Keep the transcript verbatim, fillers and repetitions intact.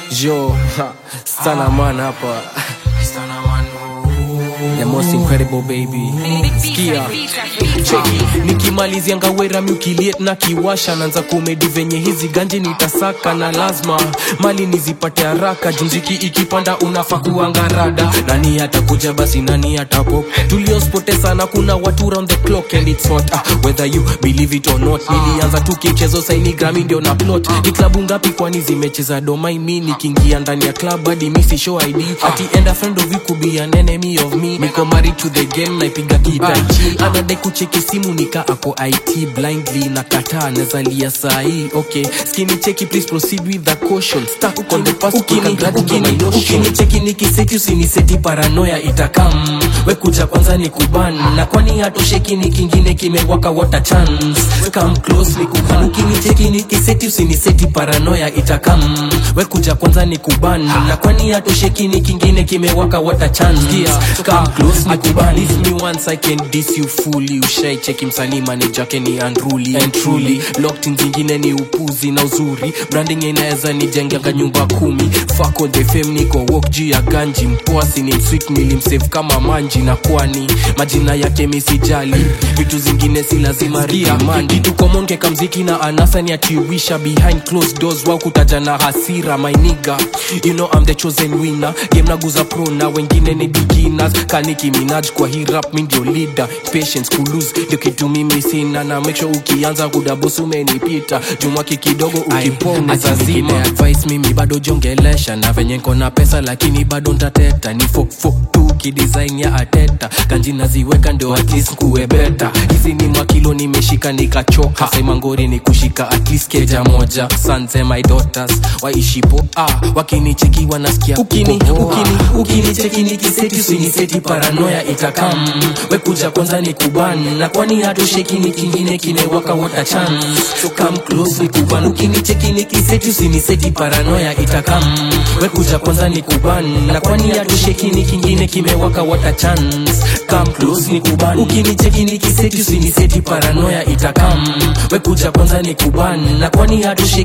Yo, Stunner Man hapa. The most incredible baby. Skia cheki nikimalizia ngawera mukiliet na kiwasha nanza komedi venye hizi ganje nitasaka na lazima mali nizipate haraka junziki ikipanda unafaa kuangarada nani atakuja basi nani atapop tuliosporte sana kuna watu round the clock and it's hot ah, whether you believe it or not nilianza tu kichezo saini Grammy ndio na plot ni klabu ngapi kwani zimecheza doma mimi nikiingia ndani ya club hadi misi show I D ati end a friend of you could be an enemy of me niko married to the game naipiga kitaichi anadai kucheki simu nika ako I T blindly na kataa nazalia sahi okay skinny cheki please proceed with the caution stuck on the past ukini ukini ukini cheki nikiseti usiniseti paranoia itakam we kuja kwanza nikuban na kwani hatosheki ni kingine kimewaka what a chance come close nikuban ukini cheki nikiseti usiniseti paranoia itakam we kuja kwanza nikuban na kwani hatosheki ni kingine kimewaka what a chance yeah come close nikuban if me once I can diss you fully ushai cheki msanii manager Kenny unruly and truly locked in zingine ni upuzi na uzuri branding inaweza nijenga nyumba kumi fuck all the fame niko walk juu ya ganji mpoasi ni sweet nilimsave kama manji na kwani majina yake misijali vitu zingine si lazima riamandi tuko monge kamziki na anasa ni atiwisha behind closed doors wao kutaja na hasira my nigga you know I'm the chosen winner game naguza pro na wengine ni beginners kaniki Minaj kwa hii rap mi ndio leader patience ku lose ndio kitu mimi sina na make sure ukianza kudabosu umenipita jumwaki kidogo ukipona zazima advice mimi bado jongelesha na venye niko na pesa lakini bado ntateta ni fo fo tu kidesign ya ateta kanji naziweka ndio at least kuwe better hizi ni makilo nimeshika nikachoka sema ngori ni kushika at least keja moja sons and my daughters waishipo ah wakinicheki wanasikia ukini ukini ukini cheki nikiseti usiniseti paranoia itakam we kuja kwanza nikuban na kwani hatosheki ni kingine kimewaka what a chance so come close nikuban ukini cheki nikiseti usiniseti paranoia itakam we kuja kwanza nikuban na kwani hatosheki ni kingine kimewaka what a chance come close nikuban ukini cheki nikiseti usiniseti paranoia itakam we kuja kwanza nikuban na kwani hatosheki